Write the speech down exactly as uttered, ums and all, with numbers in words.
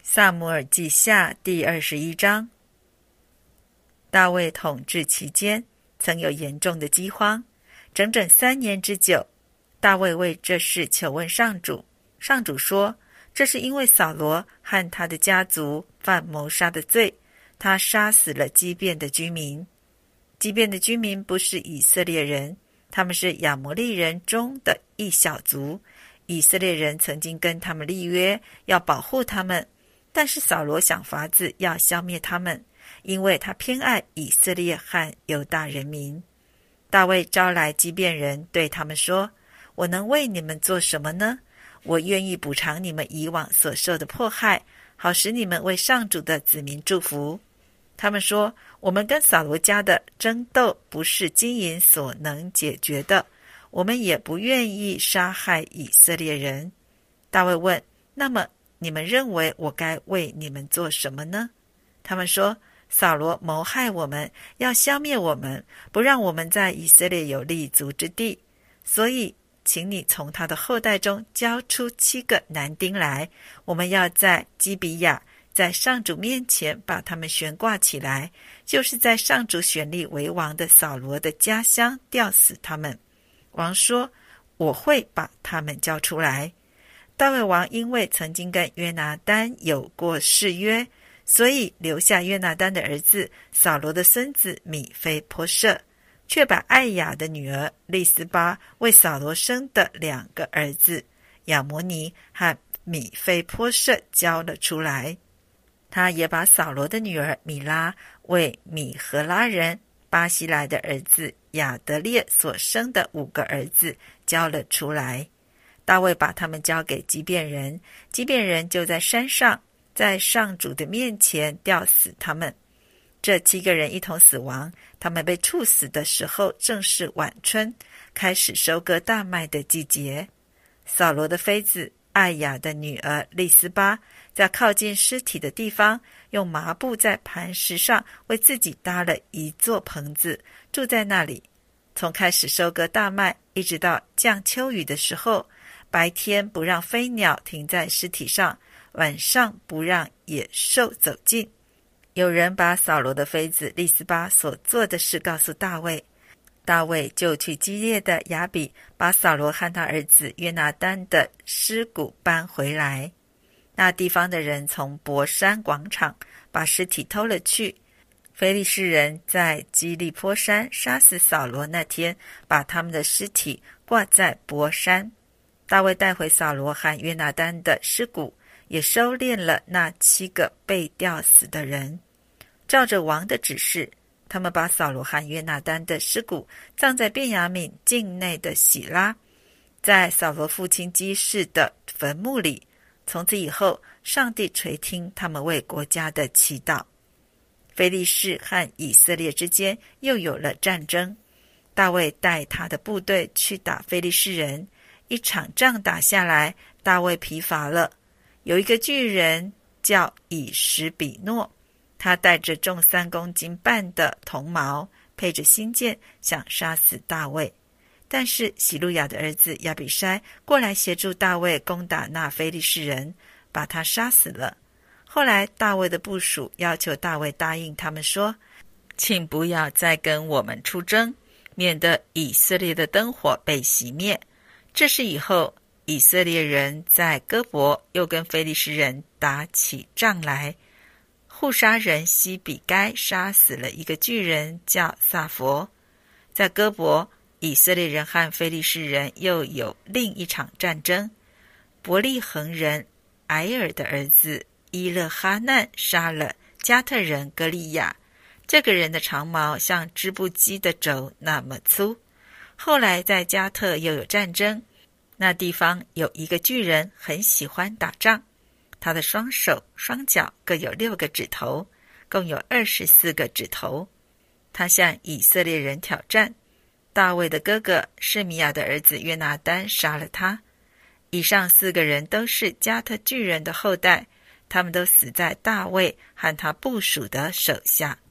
撒母耳记下第二十一章。大卫统治期间，曾有严重的饥荒，整整三年之久。大卫为这事求问上主，上主说，这是因为扫罗和他的家族犯谋杀的罪，他杀死了基遍的居民。基遍的居民不是以色列人，他们是亚摩利人中的一小族。以色列人曾经跟他们立约，要保护他们，但是扫罗想法子要消灭他们，因为他偏爱以色列和犹大人民。大卫招来基遍人，对他们说，我能为你们做什么呢？我愿意补偿你们以往所受的迫害，好使你们为上主的子民祝福。他们说，我们跟扫罗家的争斗不是金银所能解决的，我们也不愿意杀害以色列人。大卫问，那么你们认为我该为你们做什么呢？他们说，扫罗谋害我们，要消灭我们，不让我们在以色列有立足之地，所以请你从他的后代中交出七个男丁来，我们要在基比亚在上主面前把他们悬挂起来，就是在上主选立为王的扫罗的家乡吊死他们。王说，我会把他们交出来。大卫王因为曾经跟约拿单有过誓约，所以留下约拿单的儿子扫罗的孙子米非波设，却把艾雅的女儿利斯巴为扫罗生的两个儿子亚摩尼和米非波设交了出来。他也把扫罗的女儿米拉为米和拉人巴西来的儿子亚德列所生的五个儿子交了出来。大卫把他们交给基遍人，基遍人就在山上，在上主的面前吊死他们。这七个人一同死亡，他们被处死的时候正是晚春，开始收割大麦的季节。扫罗的妃子艾雅的女儿利斯巴在靠近尸体的地方，用麻布在磐石上为自己搭了一座棚子，住在那里。从开始收割大麦一直到降秋雨的时候，白天不让飞鸟停在尸体上，晚上不让野兽走近。有人把扫罗的妃子利斯巴所做的事告诉大卫，大卫就去基列的亚比，把扫罗和他儿子约拿单的尸骨搬回来。那地方的人从伯山广场把尸体偷了去。非利士人在基利坡山杀死扫罗那天，把他们的尸体挂在伯山。大卫带回扫罗和约拿单的尸骨，也收敛了那七个被吊死的人。照着王的指示，他们把扫罗和约拿单的尸骨葬在便雅悯境内的喜拉，在扫罗父亲基士的坟墓里。从此以后，上帝垂听他们为国家的祈祷。非利士和以色列之间又有了战争，大卫带他的部队去打非利士人，一场仗打下来，大卫疲乏了。有一个巨人叫以实比诺，他带着重三公斤半的铜矛，配着新剑，想杀死大卫。但是喜路亚的儿子亚比筛过来协助大卫攻打那非利士人，把他杀死了。后来大卫的部属要求大卫答应他们说，请不要再跟我们出征，免得以色列的灯火被熄灭。这事以后，以色列人在哥伯又跟非利士人打起仗来。户沙人西比该杀死了一个巨人叫撒佛。在哥伯，以色列人和非利士人又有另一场战争。伯利恒人埃尔的儿子伊勒哈难杀了加特人歌利亚，这个人的长矛像织布机的轴那么粗。后来在加特又有战争，那地方有一个巨人很喜欢打仗，他的双手双脚各有六个指头，共有二十四个指头。他向以色列人挑战，大卫的哥哥示米亚的儿子约拿单杀了他。以上四个人都是加特巨人的后代，他们都死在大卫和他部属的手下。